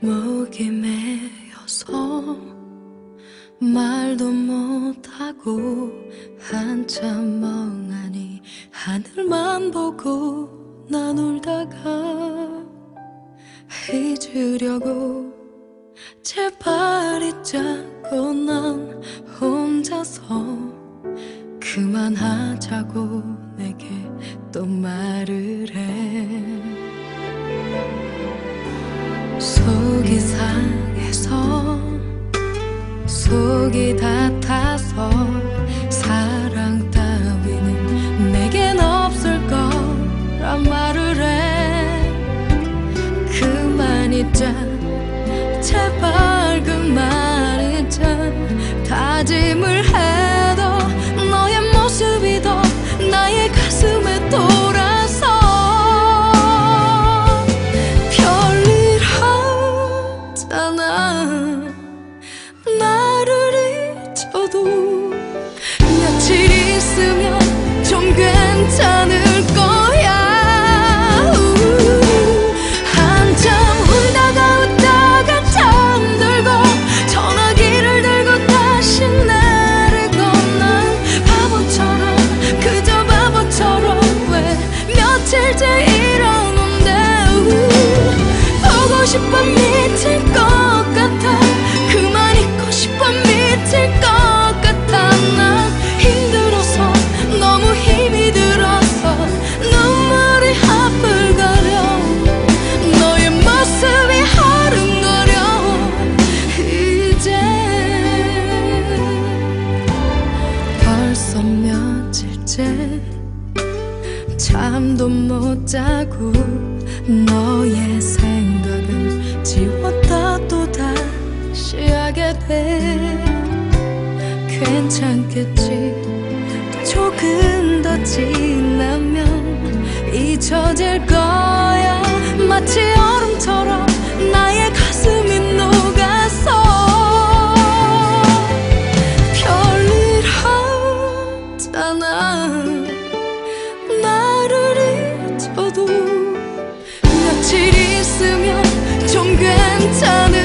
목이 메어서 말도 못하고 한참 멍하니 하늘만 보고 난 울다가 잊으려고 제발 잊자고 난 혼자서 그만하자고 내게 또 말을 해. 속이 상해서 속이 다 타서 사랑 따위는 내겐 없을 거란 말을 해. 그만 잊자 제발 그만 잊자 다짐을 해도 너의 모습이 더 나의 가슴에 돌아서 별일 하잖아. 나를 잊어도 며칠 있으면 좀 괜찮을 거야. 한참 울다가 웃다가 잠들고 전화기를 들고 다시 나를 건넌 바보처럼 그저 바보처럼 왜 며칠째 이러는데 보고 싶어 미칠 것 같아. 그만 잊고 싶어 미칠 것 같아. 난 힘들어서 너무 힘이 들어서 눈물이 하풀거려. 너의 모습이 하릉거려. 이제 벌써 며칠째 잠도 못 자고 너의 생각을 지웠다 또 다시 하게 돼. 괜찮겠지 조금 더 지나면 잊혀질 거야. 마치 얼음처럼 나의 가슴이 녹아서 별일 하잖아. 나를 잊어도 며칠 있으면 좀 괜찮을